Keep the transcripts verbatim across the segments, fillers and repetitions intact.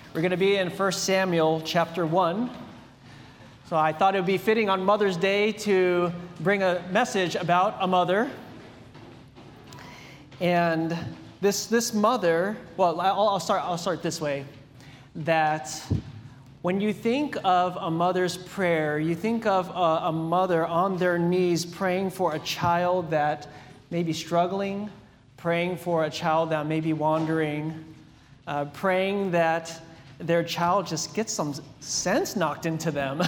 We're going to be in First Samuel chapter one. So I thought it would be fitting on Mother's Day to bring a message about a mother. And this this mother, well, I'll, I'll start I'll start this way, that when you think of a mother's prayer, you think of a, a mother on their knees praying for a child that may be struggling, praying for a child that may be wandering, uh, praying that their child just gets some sense knocked into them.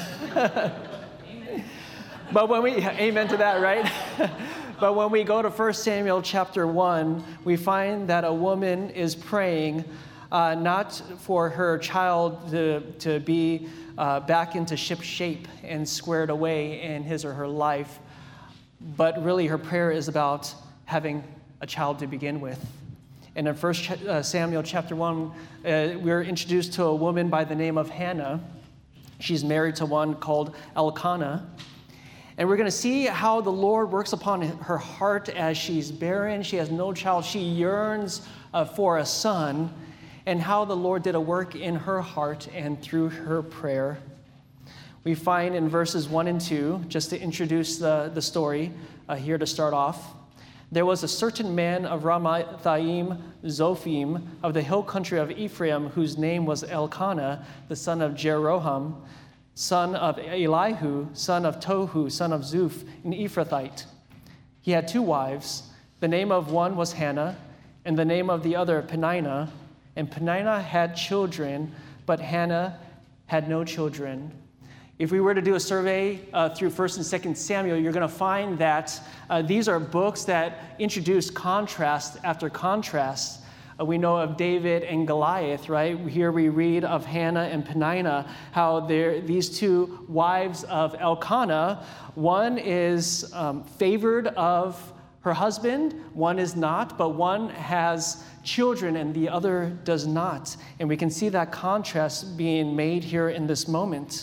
But when we, amen to that, right? But when we go to First Samuel chapter one, we find that a woman is praying uh, not for her child to, to be uh, back into ship shape and squared away in his or her life, but really her prayer is about having a child to begin with. And in First Samuel chapter one, uh, we're introduced to a woman by the name of Hannah. She's married to one called Elkanah. And we're going to see how the Lord works upon her heart as she's barren. She has no child. She yearns uh, for a son. And how the Lord did a work in her heart and through her prayer. We find in verses one and two, just to introduce the, the story uh, here to start off. There was a certain man of Ramathaim Zophim of the hill country of Ephraim, whose name was Elkanah, the son of Jeroham, son of Elihu, son of Tohu, son of Zuph, an Ephrathite. He had two wives. The name of one was Hannah, and the name of the other Peninnah. And Peninnah had children, but Hannah had no children. If we were to do a survey uh, through First and Second Samuel, you're going to find that uh, these are books that introduce contrast after contrast. Uh, we know of David and Goliath, right? Here we read of Hannah and Peninnah, how these two wives of Elkanah, one is um, favored of her husband, one is not, but one has children and the other does not. And we can see that contrast being made here in this moment.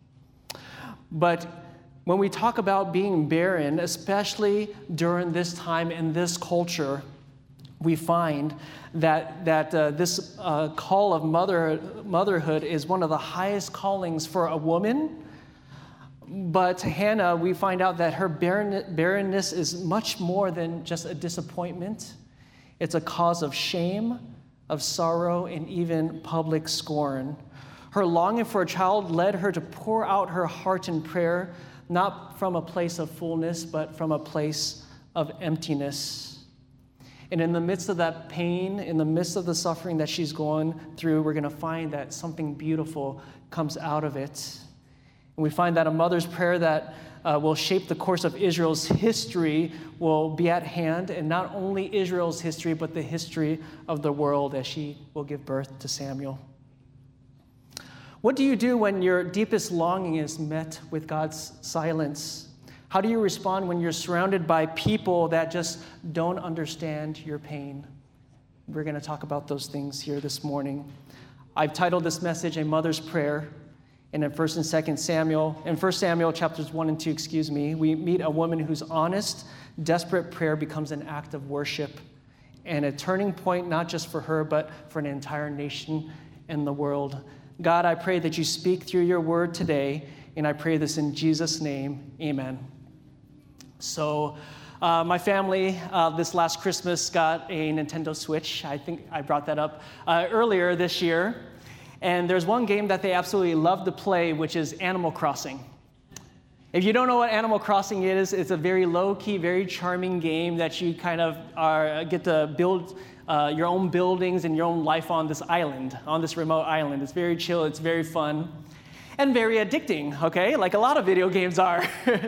But when we talk about being barren, especially during this time in this culture, we find that, that uh, this uh, call of mother, motherhood is one of the highest callings for a woman. But Hannah, we find out that her barren, barrenness is much more than just a disappointment. It's a cause of shame, of sorrow, and even public scorn. Her longing for a child led her to pour out her heart in prayer, not from a place of fullness, but from a place of emptiness. And in the midst of that pain, in the midst of the suffering that she's going through, we're going to find that something beautiful comes out of it. And we find that a mother's prayer that uh, will shape the course of Israel's history will be at hand, and not only Israel's history, but the history of the world as she will give birth to Samuel. What do you do when your deepest longing is met with God's silence? How do you respond when you're surrounded by people that just don't understand your pain? We're going to talk about those things here this morning. I've titled this message A Mother's Prayer. And in First and Second Samuel, in First Samuel chapters one and two, excuse me, we meet a woman whose honest, desperate prayer becomes an act of worship and a turning point not just for her, but for an entire nation and the world. God, I pray that you speak through your word today, and I pray this in Jesus' name, amen. So uh, my family uh, this last Christmas got a Nintendo Switch. I think I brought that up uh, earlier this year. And there's one game that they absolutely love to play, which is Animal Crossing. If you don't know what Animal Crossing is, it's a very low-key, very charming game that you kind of are, get to build uh, your own buildings and your own life on this island, on this remote island. It's very chill, it's very fun, and very addicting, okay? Like a lot of video games are.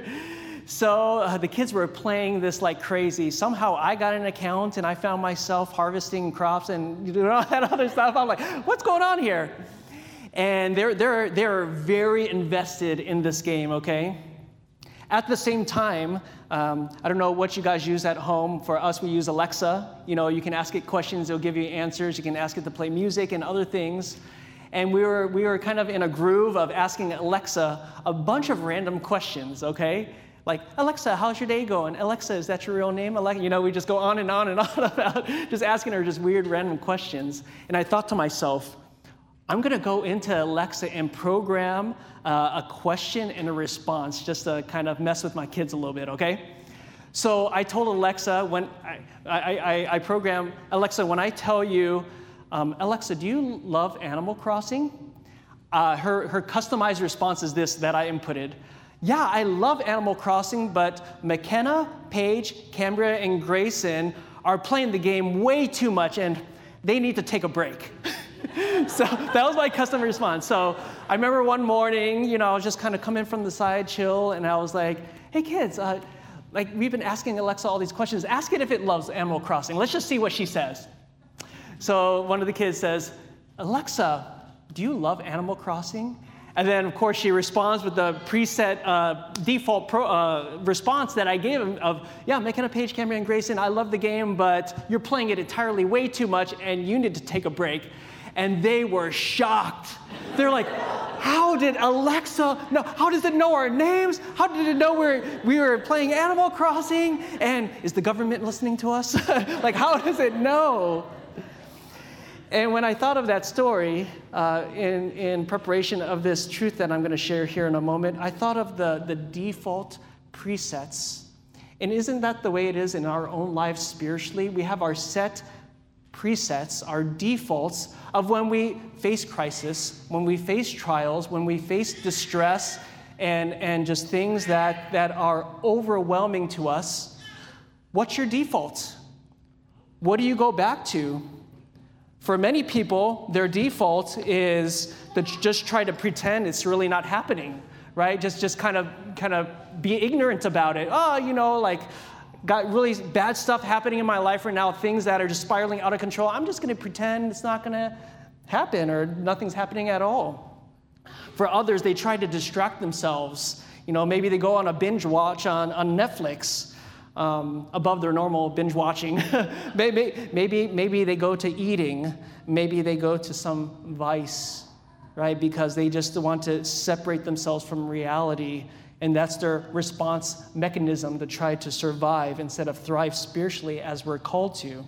So uh, the kids were playing this like crazy. Somehow I got an account and I found myself harvesting crops and you know, that other stuff. I'm like, what's going on here? And they're, they're, they're very invested in this game, okay? At the same time, um, I don't know what you guys use at home. For us, we use Alexa. You know, you can ask it questions, it'll give you answers. You can ask it to play music and other things. And we were, we were kind of in a groove of asking Alexa a bunch of random questions, okay? Like, Alexa, how's your day going? Alexa, is that your real name? Alexa, you know, we just go on and on and on about just asking her just weird random questions. And I thought to myself, I'm going to go into Alexa and program uh, a question and a response just to kind of mess with my kids a little bit, okay? So I told Alexa, when I, I, I, I program, Alexa, when I tell you, um, Alexa, do you love Animal Crossing? Uh, her, her customized response is this that I inputted. Yeah, I love Animal Crossing, but McKenna, Paige, Cambria, and Grayson are playing the game way too much, and they need to take a break. So that was my custom response. So I remember one morning, you know, I was just kind of coming from the side, chill, and I was like, hey, kids, uh, like we've been asking Alexa all these questions. Ask it if it loves Animal Crossing. Let's just see what she says. So one of the kids says, Alexa, do you love Animal Crossing? And then, of course, she responds with the preset uh, default pro, uh, response that I gave him of, yeah, McKenna, Paige, Cameron, and Grayson, I love the game, but you're playing it entirely way too much, and you need to take a break. And they were shocked. They're like, how did Alexa know? How does it know our names? How did it know we're, we were playing Animal Crossing? And is the government listening to us? Like, how does it know? And when I thought of that story uh, in, in preparation of this truth that I'm going to share here in a moment, I thought of the, the default presets. And isn't that the way it is in our own lives spiritually? We have our set presets, our defaults of when we face crisis, when we face trials, when we face distress, and, and just things that, that are overwhelming to us. What's your default? What do you go back to? For many people, their default is to just try to pretend it's really not happening, right? Just just kind of kind of be ignorant about it. Oh, you know, like got really bad stuff happening in my life right now, things that are just spiraling out of control. I'm just going to pretend it's not going to happen or nothing's happening at all. For others, they try to distract themselves. You know, maybe they go on a binge watch on, on Netflix. Um, above their normal binge watching. maybe, maybe, maybe they go to eating. Maybe they go to some vice, right? Because they just want to separate themselves from reality. And that's their response mechanism to try to survive instead of thrive spiritually as we're called to.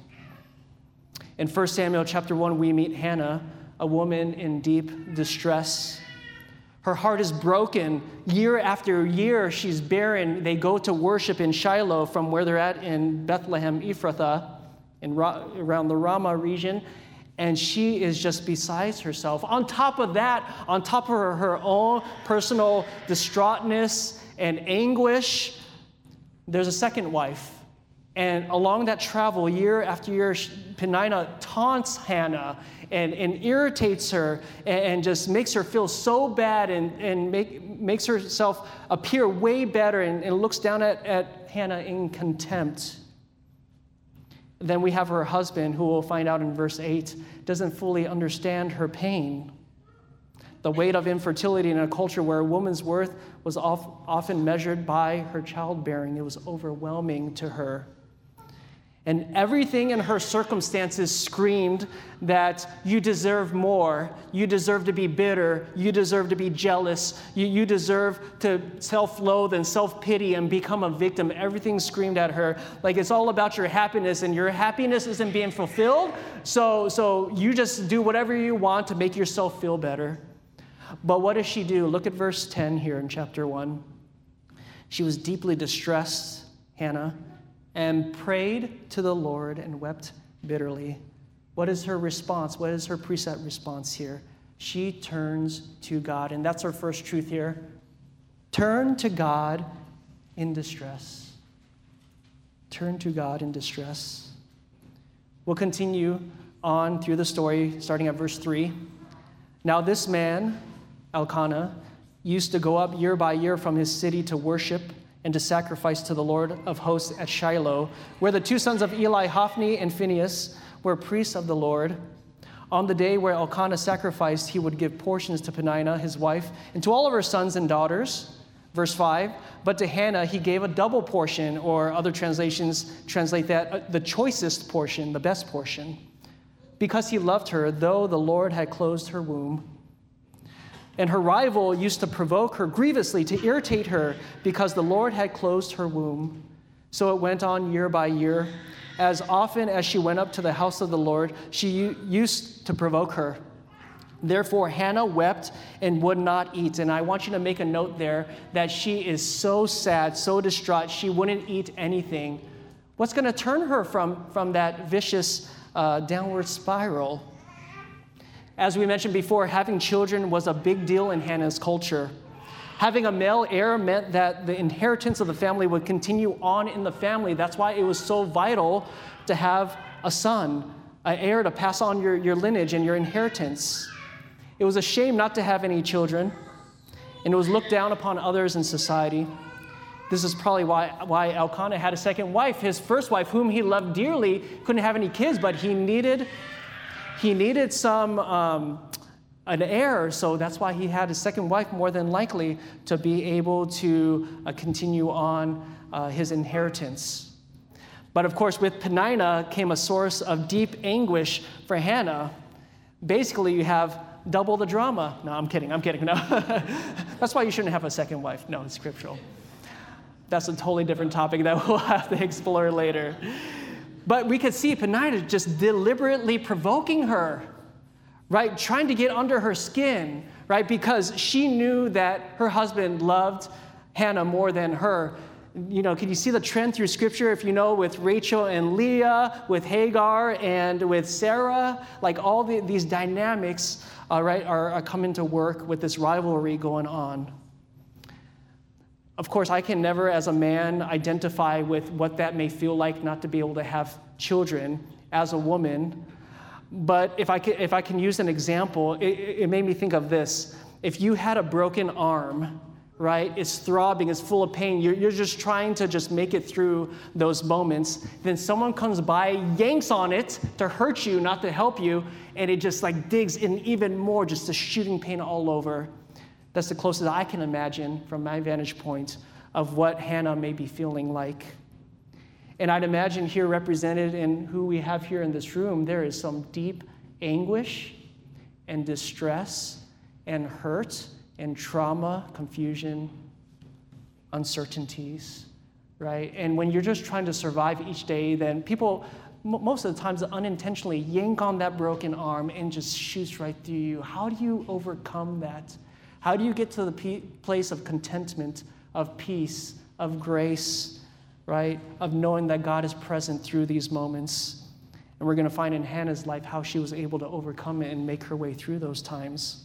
In First Samuel chapter one, we meet Hannah, a woman in deep distress. Her heart is broken. Year after year, she's barren. They go to worship in Shiloh from where they're at in Bethlehem, Ephrathah, in Ra- around the Ramah region. And she is just besides herself. On top of that, on top of her, her own personal distraughtness and anguish, there's a second wife. And along that travel, year after year, Peninnah taunts Hannah and, and irritates her and, and just makes her feel so bad and, and make, makes herself appear way better and, and looks down at, at Hannah in contempt. Then we have her husband, who we'll find out in verse eight, doesn't fully understand her pain. The weight of infertility in a culture where a woman's worth was often measured by her childbearing, it was overwhelming to her. And everything in her circumstances screamed that you deserve more, you deserve to be bitter, you deserve to be jealous, you, you deserve to self-loathe and self-pity and become a victim. Everything screamed at her like it's all about your happiness, and your happiness isn't being fulfilled, so, so you just do whatever you want to make yourself feel better. But what does she do? Look at verse ten here in chapter one. She was deeply distressed, Hannah, and prayed to the Lord and wept bitterly. What is her response? What is her preset response here? She turns to God, and that's our first truth here. Turn to God in distress. Turn to God in distress. We'll continue on through the story, starting at verse three. Now this man, Elkanah, used to go up year by year from his city to worship and to sacrifice to the Lord of hosts at Shiloh, where the two sons of Eli, Hophni and Phinehas, were priests of the Lord. On the day where Elkanah sacrificed, he would give portions to Peninnah, his wife, and to all of her sons and daughters. Verse five, but to Hannah he gave a double portion, or other translations translate that, uh, the choicest portion, the best portion, because he loved her, though the Lord had closed her womb. And her rival used to provoke her grievously to irritate her because the Lord had closed her womb. So it went on year by year. As often as she went up to the house of the Lord, she used to provoke her. Therefore, Hannah wept and would not eat. And I want you to make a note there that she is so sad, so distraught, she wouldn't eat anything. What's going to turn her from, from that vicious uh, downward spiral? As we mentioned before, having children was a big deal in Hannah's culture. Having a male heir meant that the inheritance of the family would continue on in the family. That's why it was so vital to have a son, an heir to pass on your, your lineage and your inheritance. It was a shame not to have any children, and it was looked down upon others in society. This is probably why, why Elkanah had a second wife. His first wife, whom he loved dearly, couldn't have any kids, but he needed, he needed some um, an heir, so that's why he had a second wife, more than likely, to be able to uh, continue on uh, his inheritance. But of course, with Peninnah came a source of deep anguish for Hannah. Basically, you have double the drama. No, I'm kidding, I'm kidding, no. That's why you shouldn't have a second wife. No, it's scriptural. That's a totally different topic that we'll have to explore later. But we could see Peninnah just deliberately provoking her, right? Trying to get under her skin, right? Because she knew that her husband loved Hannah more than her. You know, can you see the trend through Scripture? If you know, with Rachel and Leah, with Hagar and with Sarah, like all the, these dynamics, uh, right, are, are coming to work with this rivalry going on. Of course, I can never, as a man, identify with what that may feel like not to be able to have children as a woman. But if I can, if I can use an example, it, it made me think of this. If you had a broken arm, right, it's throbbing, it's full of pain, you're, you're just trying to just make it through those moments, then someone comes by, yanks on it to hurt you, not to help you, and it just like digs in even more, just a shooting pain all over. That's the closest I can imagine from my vantage point of what Hannah may be feeling like. And I'd imagine here represented in who we have here in this room, there is some deep anguish and distress and hurt and trauma, confusion, uncertainties, right? And when you're just trying to survive each day, then people, m- most of the times, unintentionally yank on that broken arm and just shoots right through you. How do you overcome that? How do you get to the pe- place of contentment, of peace, of grace, right? Of knowing that God is present through these moments. And we're going to find in Hannah's life how she was able to overcome it and make her way through those times.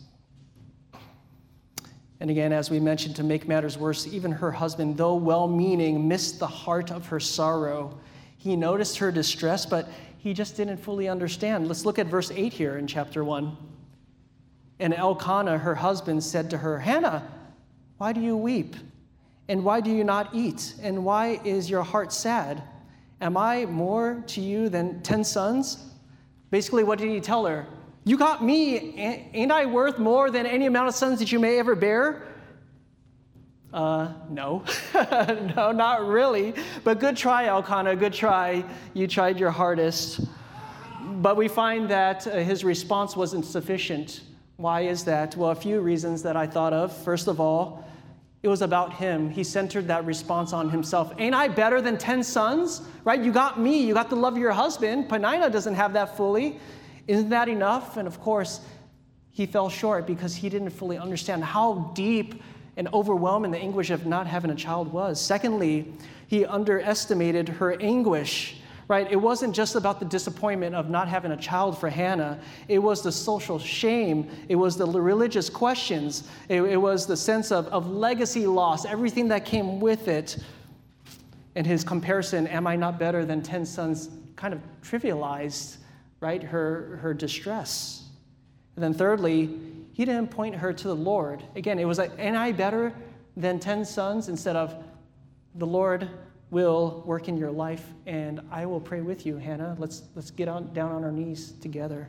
And again, as we mentioned, to make matters worse, even her husband, though well-meaning, missed the heart of her sorrow. He noticed her distress, but he just didn't fully understand. Let's look at verse eight here in chapter one. And Elkanah, her husband, said to her, Hannah, why do you weep? And why do you not eat? And why is your heart sad? Am I more to you than ten sons? Basically, what did he tell her? You got me. Ain't I worth more than any amount of sons that you may ever bear? Uh, no. No, not really. But good try, Elkanah, good try. You tried your hardest. But we find that uh, his response wasn't sufficient. Why is that? Well, a few reasons that I thought of. First of all, it was about him. He centered that response on himself. Ain't I better than ten sons? Right? You got me. You got the love of your husband. Peninnah doesn't have that fully. Isn't that enough? And of course, he fell short because he didn't fully understand how deep and overwhelming the anguish of not having a child was. Secondly, he underestimated her anguish. Right? It wasn't just about the disappointment of not having a child for Hannah. It was the social shame. It was the religious questions. It, it was the sense of, of legacy loss, everything that came with it. And his comparison, am I not better than ten sons, kind of trivialized, right, her, her distress. And then thirdly, he didn't point her to the Lord. Again, it was like, am I better than ten sons? Instead of, the Lord will work in your life, and I will pray with you, Hannah. Let's let's get on down on our knees together.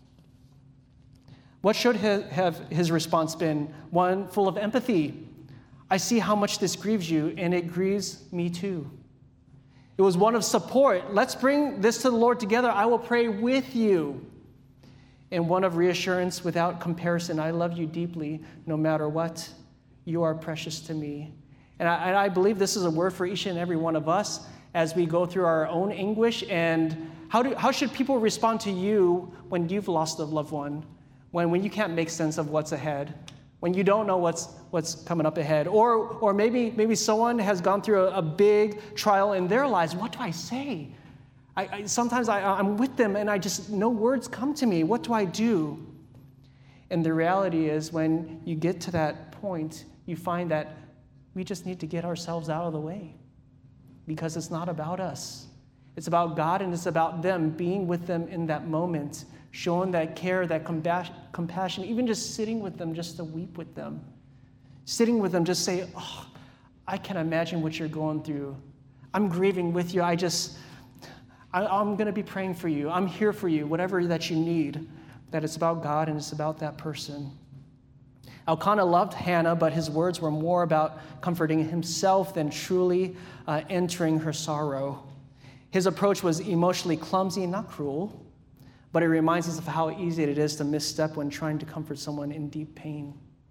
What should have his response been? One full of empathy. I see how much this grieves you, and it grieves me too. It was one of support. Let's bring this to the Lord together. I will pray with you. And one of reassurance without comparison. I love you deeply, no matter what. You are precious to me. And I, and I believe this is a word for each and every one of us as we go through our own anguish. And how do how should people respond to you when you've lost a loved one? when, when you can't make sense of what's ahead, when you don't know what's what's coming up ahead, or or maybe maybe someone has gone through a, a big trial in their lives. What do I say? I, I, sometimes I, I'm with them and I just, no words come to me. What do I do? And the reality is, when you get to that point, you find that we just need to get ourselves out of the way, because it's not about us. It's about God, and it's about them, being with them in that moment, showing that care, that compassion, even just sitting with them, just to weep with them. Sitting with them, just say, oh, I can imagine what you're going through. I'm grieving with you. I just, I, I'm going to be praying for you. I'm here for you, whatever that you need. That it's about God and it's about that person. Elkanah loved Hannah, but his words were more about comforting himself than truly uh, entering her sorrow. His approach was emotionally clumsy, not cruel, but it reminds us of how easy it is to misstep when trying to comfort someone in deep pain.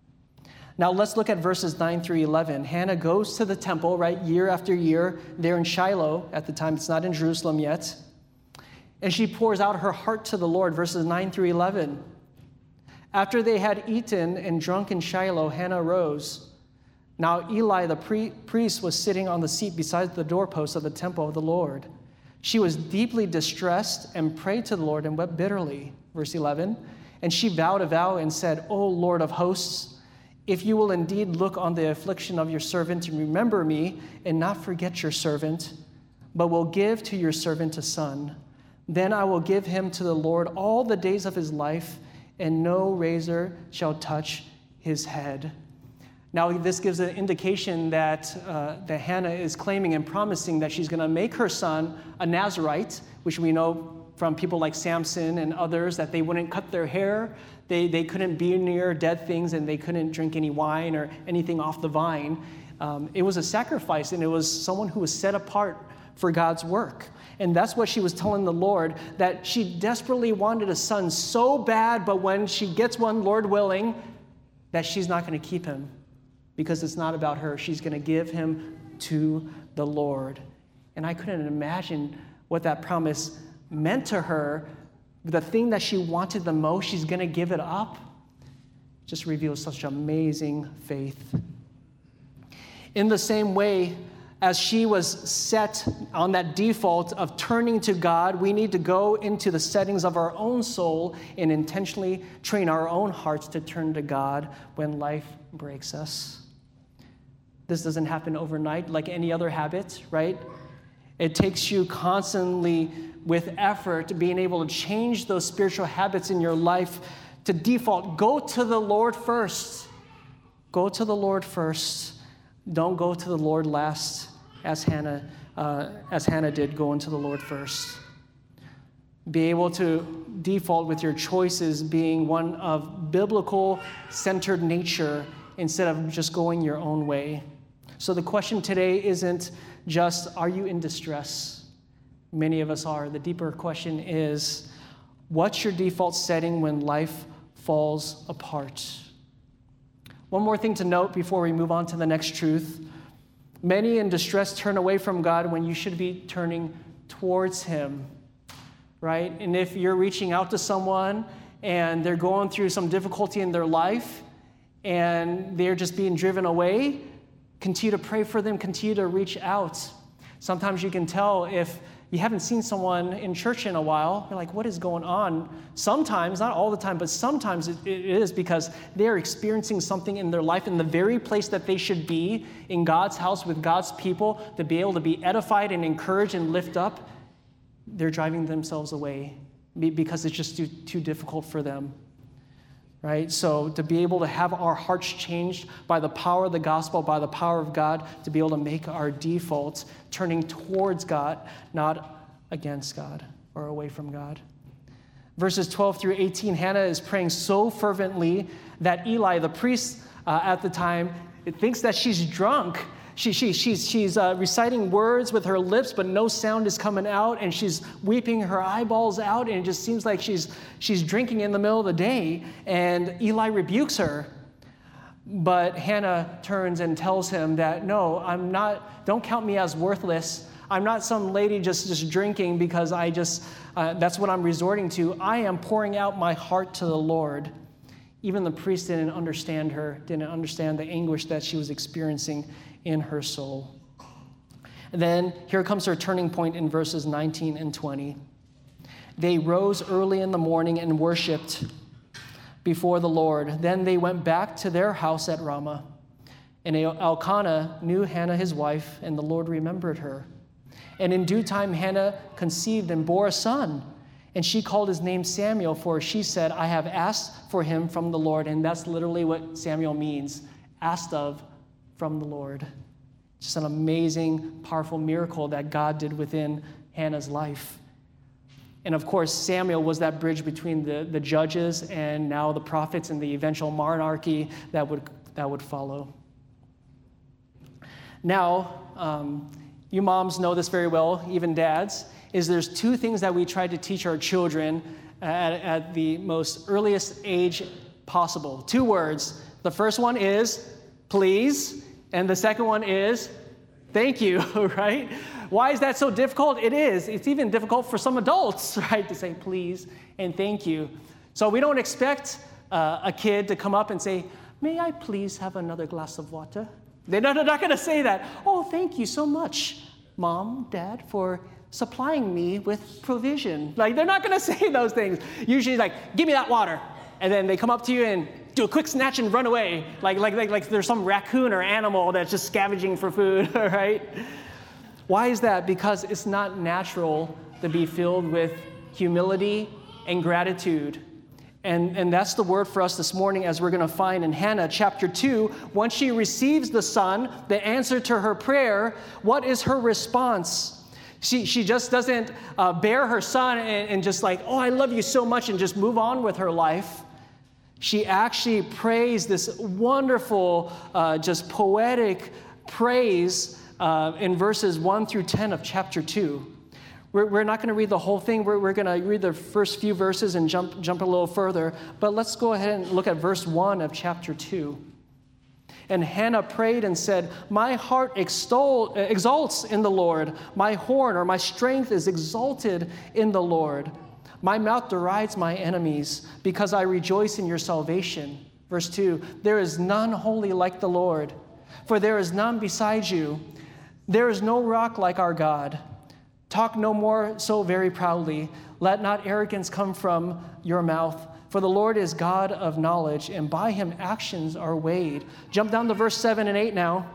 Now let's look at verses nine through eleven. Hannah goes to the temple, right, year after year, there in Shiloh at the time. It's not in Jerusalem yet. And she pours out her heart to the Lord, verses nine through eleven. After they had eaten and drunk in Shiloh, Hannah rose. Now Eli the pre- priest was sitting on the seat beside the doorpost of the temple of the Lord. She was deeply distressed and prayed to the Lord and wept bitterly. Verse eleven. And she vowed a vow and said, O Lord of hosts, if you will indeed look on the affliction of your servant and remember me and not forget your servant, but will give to your servant a son, then I will give him to the Lord all the days of his life, and no razor shall touch his head. Now, this gives an indication that, uh, that Hannah is claiming and promising that she's going to make her son a Nazirite, which we know from people like Samson and others, that they wouldn't cut their hair, they, they couldn't be near dead things, and they couldn't drink any wine or anything off the vine. Um, it was a sacrifice, and it was someone who was set apart for God's work. And that's what she was telling the Lord, that she desperately wanted a son so bad, but when she gets one, Lord willing, that she's not going to keep him, because it's not about her. She's going to give him to the Lord. And I couldn't imagine what that promise meant to her. The thing that she wanted the most, she's going to give it up. Just reveals such amazing faith. In the same way, as she was set on that default of turning to God, we need to go into the settings of our own soul and intentionally train our own hearts to turn to God when life breaks us. This doesn't happen overnight like any other habit, right? It takes you constantly with effort being able to change those spiritual habits in your life to default. Go to the Lord first. Go to the Lord first. Don't go to the Lord last, as Hannah, uh, as Hannah did, go into the Lord first. Be able to default with your choices being one of biblical-centered nature instead of just going your own way. So the question today isn't just, are you in distress? Many of us are. The deeper question is, what's your default setting when life falls apart? One more thing to note before we move on to the next truth. Many in distress turn away from God when you should be turning towards him, right? And if you're reaching out to someone and they're going through some difficulty in their life and they're just being driven away, continue to pray for them, continue to reach out. Sometimes you can tell if you haven't seen someone in church in a while, you're like, what is going on? Sometimes, not all the time, but sometimes it, it is because they're experiencing something in their life in the very place that they should be, in God's house with God's people, to be able to be edified and encouraged and lift up. They're driving themselves away because it's just too, too difficult for them. Right? So to be able to have our hearts changed by the power of the gospel, by the power of God, to be able to make our defaults turning towards God, not against God or away from God. Verses twelve through eighteen, Hannah is praying so fervently that Eli, the priest uh, at the time, thinks that she's drunk. She, she, she's she's uh, reciting words with her lips, but no sound is coming out, and she's weeping her eyeballs out, and it just seems like she's she's drinking in the middle of the day, and Eli rebukes her. But Hannah turns and tells him that, no, I'm not, don't count me as worthless. I'm not some lady just, just drinking because I just, uh, that's what I'm resorting to. I am pouring out my heart to the Lord. Even the priest didn't understand her, didn't understand the anguish that she was experiencing in her soul. And then here comes her turning point in verses nineteen and twenty. They rose early in the morning and worshiped before the Lord. Then they went back to their house at Ramah. And Elkanah knew Hannah his wife, and the Lord remembered her. And in due time Hannah conceived and bore a son. And she called his name Samuel, for she said, I have asked for him from the Lord. And that's literally what Samuel means, asked of from the Lord. Just an amazing, powerful miracle that God did within Hannah's life. And of course, Samuel was that bridge between the, the judges and now the prophets and the eventual monarchy that would, that would follow. Now, um, you moms know this very well, even dads, is there's two things that we try to teach our children at, at the most earliest age possible. Two words. The first one is please, and the second one is thank you, right? Why is that so difficult? It is. It's even difficult for some adults, right, to say please and thank you. So we don't expect uh, a kid to come up and say, may I please have another glass of water? They're not, they're not going to say that. Oh, thank you so much, Mom, Dad, for supplying me with provision. Like, they're not going to say those things. Usually it's like, give me that water. And then they come up to you and do a quick snatch and run away. Like, like, like, like there's some raccoon or animal that's just scavenging for food, right? Why is that? Because it's not natural to be filled with humility and gratitude. And, and that's the word for us this morning, as we're going to find in Hannah chapter two. Once she receives the son, the answer to her prayer, what is her response? She, she just doesn't uh, bear her son and, and just like, oh, I love you so much, and just move on with her life. She actually prays this wonderful, uh, just poetic praise uh, in verses one through ten of chapter two. We're, we're not going to read the whole thing. We're, we're going to read the first few verses and jump, jump a little further. But let's go ahead and look at verse one of chapter two. And Hannah prayed and said, my heart extol, exalts in the Lord. My horn or my strength is exalted in the Lord. My mouth derides my enemies because I rejoice in your salvation. Verse two, there is none holy like the Lord, for there is none beside you. There is no rock like our God. Talk no more so very proudly. Let not arrogance come from your mouth. For the Lord is God of knowledge, and by him actions are weighed. Jump down to verse seven and eight now.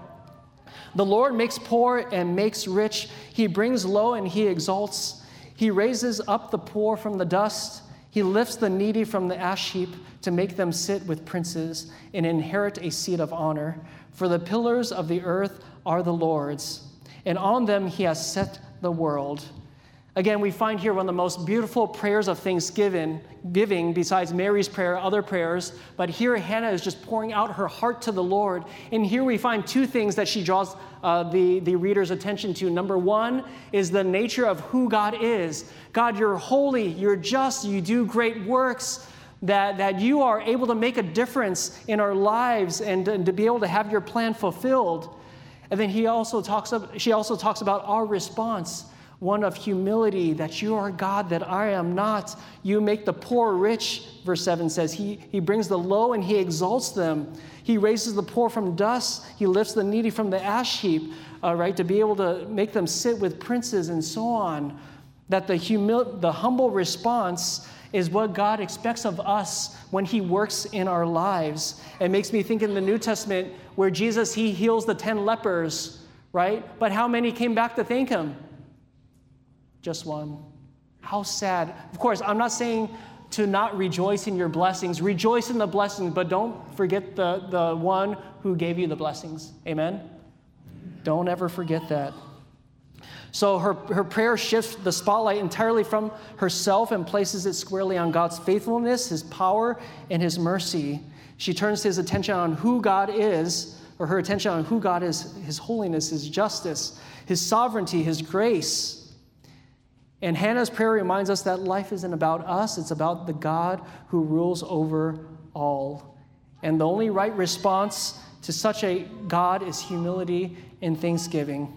The Lord makes poor and makes rich. He brings low and he exalts. He raises up the poor from the dust. He lifts the needy from the ash heap to make them sit with princes and inherit a seat of honor. For the pillars of the earth are the Lord's, and on them he has set the world. Again, we find here one of the most beautiful prayers of thanksgiving, giving besides Mary's prayer, other prayers. But here Hannah is just pouring out her heart to the Lord. And here we find two things that she draws uh, the, the reader's attention to. Number one is the nature of who God is. God, you're holy, you're just, you do great works, that, that you are able to make a difference in our lives and, and to be able to have your plan fulfilled. And then he also talks of, she also talks about our response, one of humility, that you are God, that I am not. You make the poor rich, verse seven says. He, he brings the low and he exalts them. He raises the poor from dust. He lifts the needy from the ash heap, uh, right, to be able to make them sit with princes and so on. That the, humil- the humble response is what God expects of us when he works in our lives. It makes me think in the New Testament where Jesus, he heals the ten lepers, right? But how many came back to thank him? Just one. How sad. Of course, I'm not saying to not rejoice in your blessings. Rejoice in the blessings, but don't forget the, the one who gave you the blessings. Amen? Don't ever forget that. So her, her prayer shifts the spotlight entirely from herself and places it squarely on God's faithfulness, his power, and his mercy. She turns his attention on who God is, or her attention on who God is, his holiness, his justice, his sovereignty, his grace. And Hannah's prayer reminds us that life isn't about us, it's about the God who rules over all. And the only right response to such a God is humility and thanksgiving.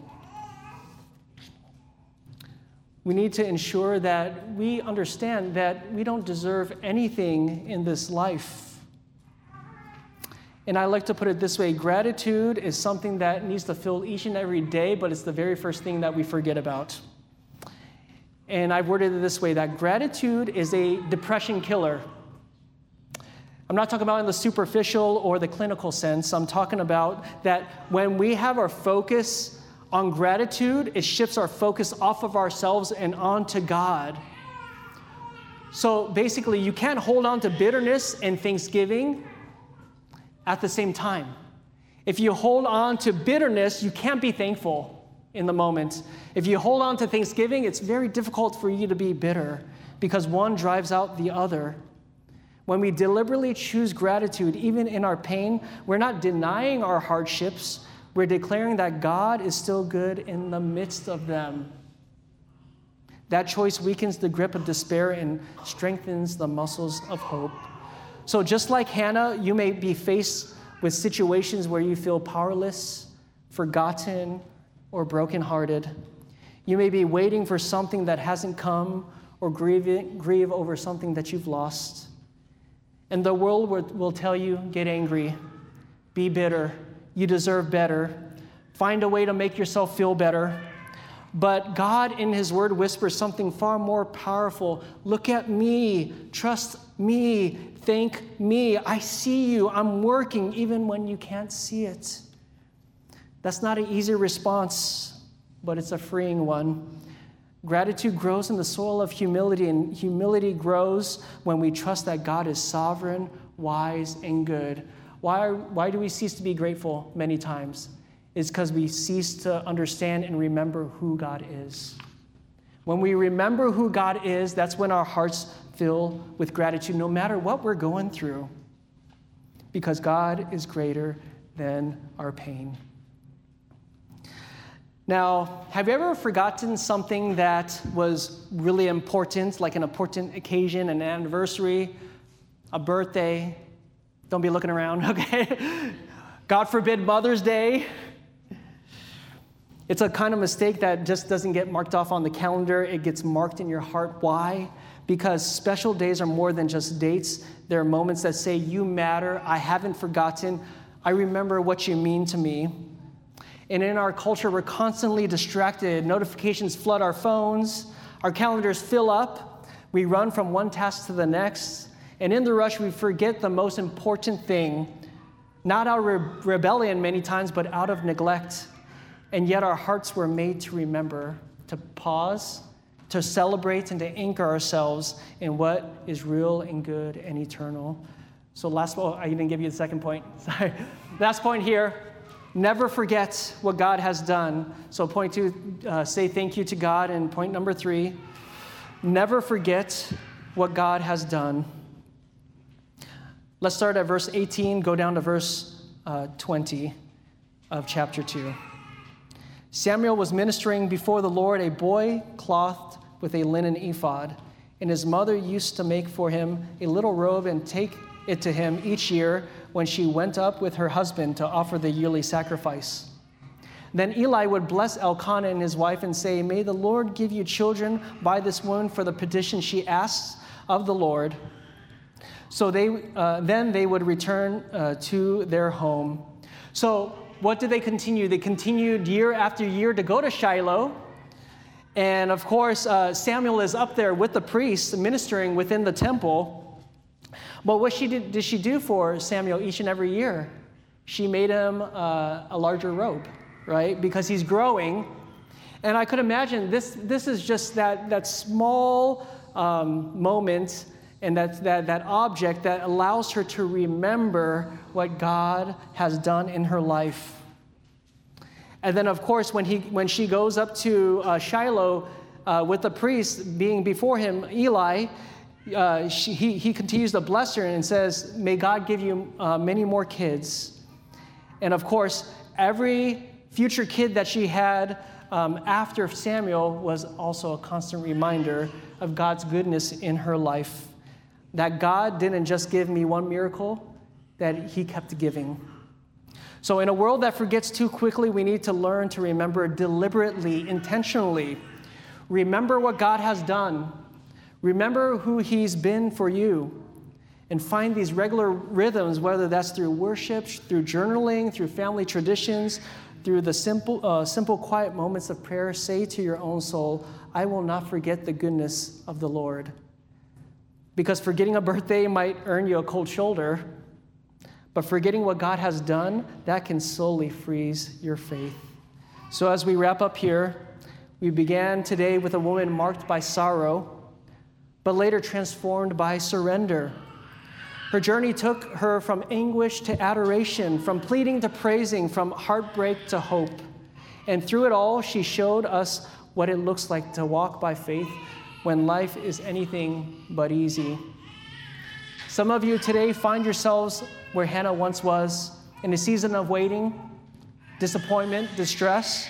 We need to ensure that we understand that we don't deserve anything in this life. And I like to put it this way, gratitude is something that needs to fill each and every day, but it's the very first thing that we forget about. And I've worded it this way, that gratitude is a depression killer. I'm not talking about in the superficial or the clinical sense. I'm talking about that when we have our focus on gratitude, it shifts our focus off of ourselves and onto God. So basically, you can't hold on to bitterness and thanksgiving at the same time. If you hold on to bitterness, you can't be thankful in the moment. If you hold on to thanksgiving, it's very difficult for you to be bitter because one drives out the other. When we deliberately choose gratitude, even in our pain, we're not denying our hardships. We're declaring that God is still good in the midst of them. That choice weakens the grip of despair and strengthens the muscles of hope. So just like Hannah, you may be faced with situations where you feel powerless, forgotten, or brokenhearted. You may be waiting for something that hasn't come or grieve, grieve over something that you've lost. And the world will, will tell you, get angry, be bitter, you deserve better, find a way to make yourself feel better. But God in his word whispers something far more powerful. Look at me, trust me, thank me. I see you, I'm working even when you can't see it. That's not an easy response, but it's a freeing one. Gratitude grows in the soil of humility, and humility grows when we trust that God is sovereign, wise, and good. Why, why do we cease to be grateful many times? It's because we cease to understand and remember who God is. When we remember who God is, that's when our hearts fill with gratitude, no matter what we're going through, because God is greater than our pain. Now, have you ever forgotten something that was really important, like an important occasion, an anniversary, a birthday? Don't be looking around, okay? God forbid, Mother's Day. It's a kind of mistake that just doesn't get marked off on the calendar. It gets marked in your heart. Why? Because special days are more than just dates. There are moments that say, you matter, I haven't forgotten, I remember what you mean to me. And in our culture, we're constantly distracted. Notifications flood our phones. Our calendars fill up. We run from one task to the next. And in the rush, we forget the most important thing, not out of re- rebellion many times, but out of neglect. And yet our hearts were made to remember, to pause, to celebrate, and to anchor ourselves in what is real and good and eternal. So last, oh, I didn't give you the second point. Sorry. Last point here. Never forget what God has done. So point two, uh, say thank you to God. And point number three, never forget what God has done. Let's start at verse eighteen, go down to verse uh, twenty of chapter two. Samuel was ministering before the Lord, a boy clothed with a linen ephod, and his mother used to make for him a little robe and take it to him each year when she went up with her husband to offer the yearly sacrifice. Then Eli would bless Elkanah and his wife and say, may the Lord give you children by this woman for the petition she asks of the Lord. So they uh, then they would return uh, to their home. So what did they continue? They continued year after year to go to Shiloh. And of course, uh, Samuel is up there with the priests ministering within the temple. But what she did, did she do for Samuel each and every year? She made him uh, a larger robe, right? Because he's growing. And I could imagine this, this is just that, that small um, moment and that, that, that object that allows her to remember what God has done in her life. And then, of course, when, he, when she goes up to uh, Shiloh uh, with the priest being before him, Eli, Uh, she, he, he continues to bless her and says, may God give you uh, many more kids. And of course, every future kid that she had um, after Samuel was also a constant reminder of God's goodness in her life. That God didn't just give me one miracle, that he kept giving. So in a world that forgets too quickly, we need to learn to remember deliberately, intentionally. Remember what God has done. Remember who he's been for you. and find these regular rhythms, whether that's through worship, through journaling, through family traditions, through the simple, uh, simple, quiet moments of prayer. Say to your own soul, I will not forget the goodness of the Lord. Because forgetting a birthday might earn you a cold shoulder, but forgetting what God has done, that can slowly freeze your faith. So as we wrap up here, we began today with a woman marked by sorrow, but later transformed by surrender. Her journey took her from anguish to adoration, from pleading to praising, from heartbreak to hope. And through it all, she showed us what it looks like to walk by faith when life is anything but easy. Some of you today find yourselves where Hannah once was, in a season of waiting, disappointment, distress.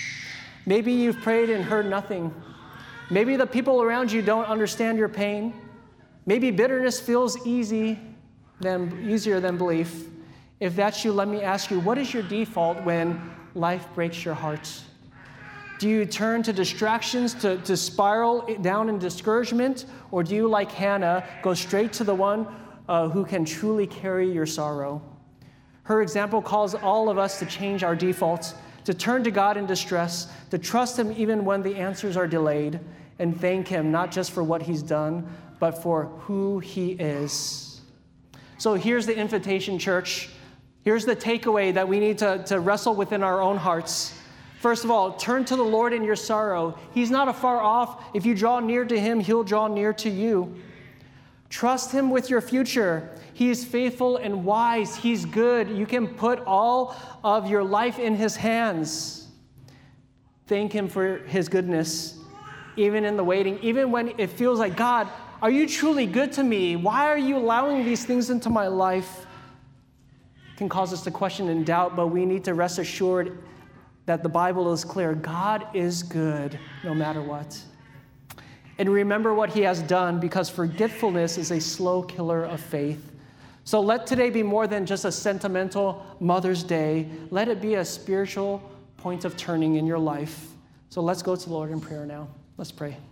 Maybe you've prayed and heard nothing. Maybe the people around you don't understand your pain. Maybe bitterness feels easy than, easier than belief. If that's you, let me ask you, what is your default when life breaks your heart? Do you turn to distractions to, to spiral down in discouragement? Or do you, like Hannah, go straight to the one uh, who can truly carry your sorrow? Her example calls all of us to change our defaults, to turn to God in distress, to trust Him even when the answers are delayed, and thank Him not just for what He's done, but for who He is. So here's the invitation, church. Here's the takeaway that we need to, to wrestle within our own hearts. First of all, turn to the Lord in your sorrow. He's not afar off. If you draw near to Him, He'll draw near to you. Trust Him with your future. He is faithful and wise. He's good. You can put all of your life in His hands. Thank Him for His goodness, even in the waiting, even when it feels like, God, are you truly good to me? Why are you allowing these things into my life? It can cause us to question and doubt, but we need to rest assured that the Bible is clear. God is good no matter what. And remember what He has done, because forgetfulness is a slow killer of faith. So let today be more than just a sentimental Mother's Day. Let it be a spiritual point of turning in your life. So let's go to the Lord in prayer now. Let's pray.